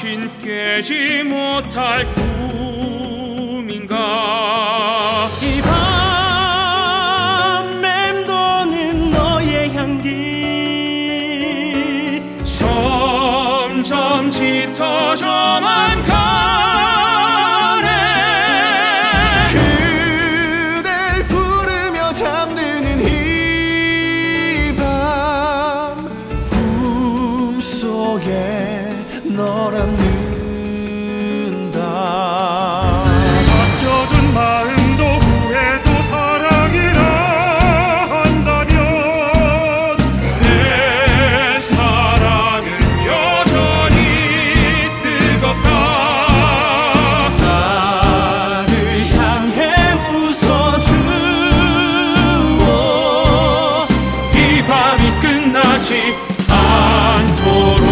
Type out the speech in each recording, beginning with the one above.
다신 깨지 못할 꿈인가. 이 밤 맴도는 너의 향기 점점 짙어져만 가네. 그댈 부르며 잠드는 이 밤 꿈속에 널 안는다. 아껴둔 마음도 후회도 사랑이라 한다면 내 사랑은 여전히 뜨겁다. 나를 향해 웃어주오. 이 밤이 끝나지 않도록.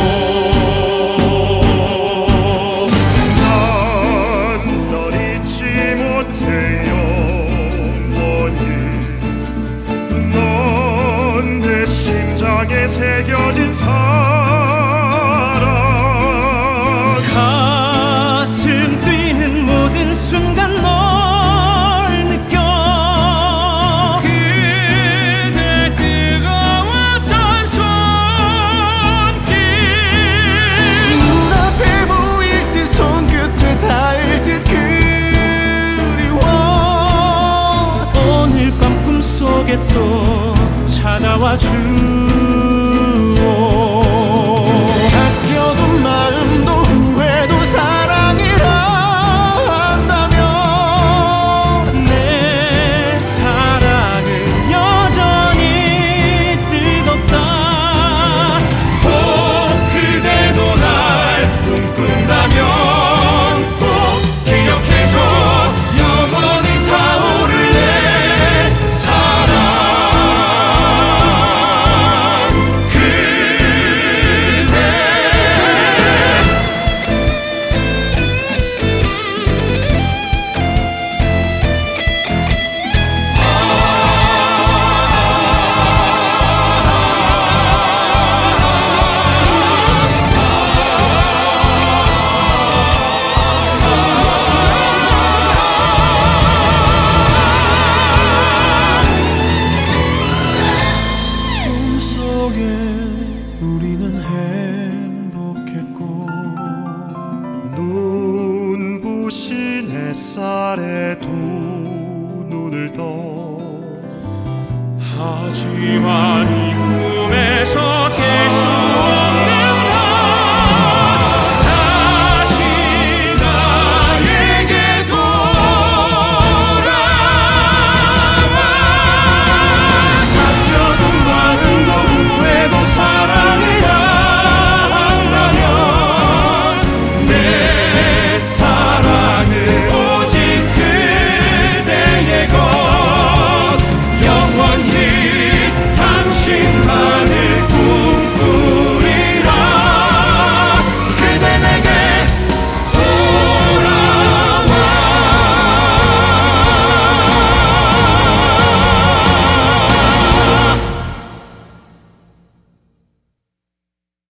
새겨진 사랑. 가슴 뛰는 모든 순간 널 느껴. 그대 뜨거웠던 손길 눈앞에 보일 듯 손끝에 닿을 듯 그리워. 오늘 밤 꿈속에 또 찾아와 아껴둔 마음도 후회도 사랑이라 한다면 내 사랑은 여전히 뜨겁다. 꼭 그대도 날 꿈꾼다면 꼭 기억해줘. 영원히 타오를 내 사랑. 우리는 행복했고 눈부신 햇살에 두 눈을 떠 하지만 이 꿈